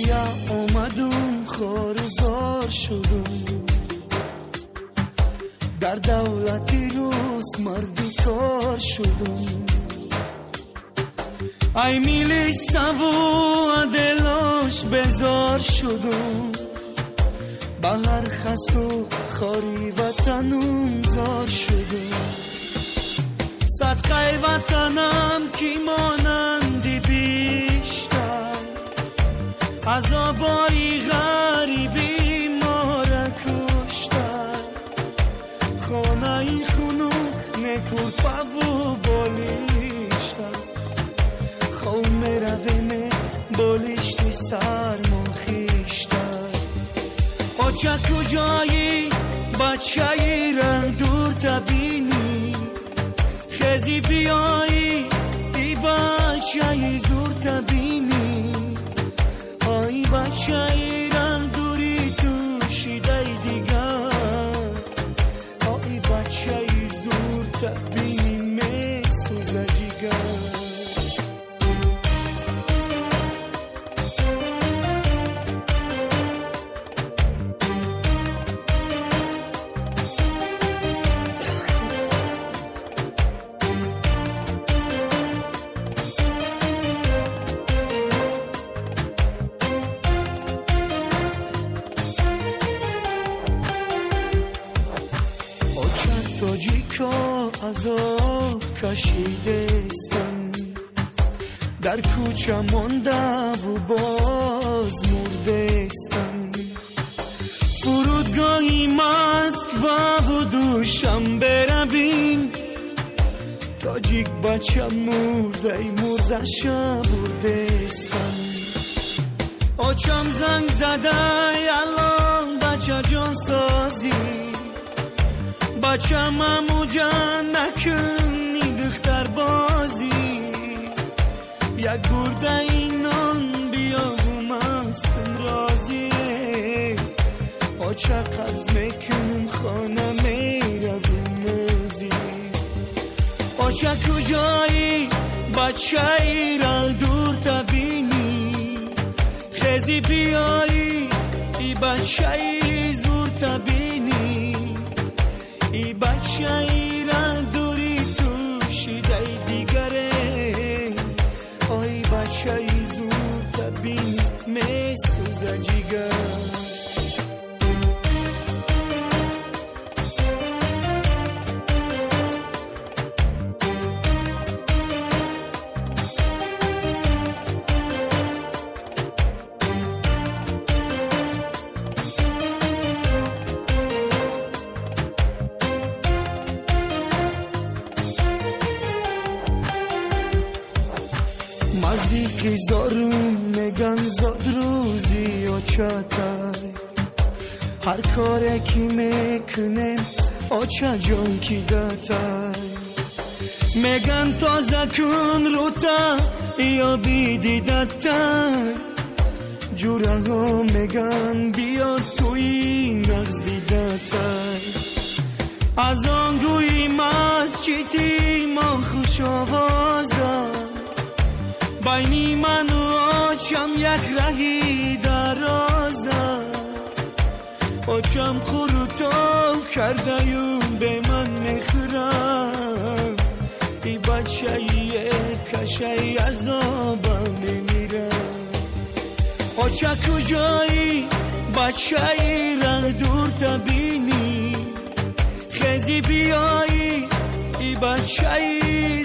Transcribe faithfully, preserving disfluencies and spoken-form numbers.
بیا اومدم خارزار شدم در دولتی روز مردی کار شدم ای میلی سوو دلاش بزار شدم با هر خسو خاری وطنم زار شدم صدقه وطنم کی مانندی بیشتر عذابای غریبی ما را کشتر خانه خنک نکل پاو بالیشتر خوم رویم بالیشتی سرما خیشتر آچه کجایی بچه ای را دور تبینی خزی بیایی ای بچه ای زور تبینی آی بچه ای را دوری تو شیده دیگر آی بچه ای زور تبینی می سوزه دیگر تاجیکا عذاب کشیده استن در کوچه مانده و باز مرده استن فرودگاهی مسک و دوشم بربین تاجیک بچه مرده مرده شا برده استن آچم زنگ زده الان بچه جان سازی بچه ممو جان نکنی دختر بازی یک برده اینان بیا و مستم رازیه آچه قبض میکنم خانه میروم موزی آچه کجایی بچه ای را دور تبینی خزی بیایی ای بچه ای زور تبینی ای بچه ای را دوری تو شیده دیگره آی بچه ای زور تبین می سوزه جیگر مزیکی زارون میگن زاد روزی آچه هر کاره کی میکنه آچه جان کی داتای میگن تازه کن رو تا یا بیدی داتای جوره ها میگن بیا توی نغز دیداتای از آنگوی مسجدی ما خوش آوازم بینی من و آچم یک رهی درازه آچم خورتو کرده یون به من میخورم ای بچه یه کشه عذابم میمیرم آچه کجایی بچه ای را دور تبینی خزی بیایی ای بچه ای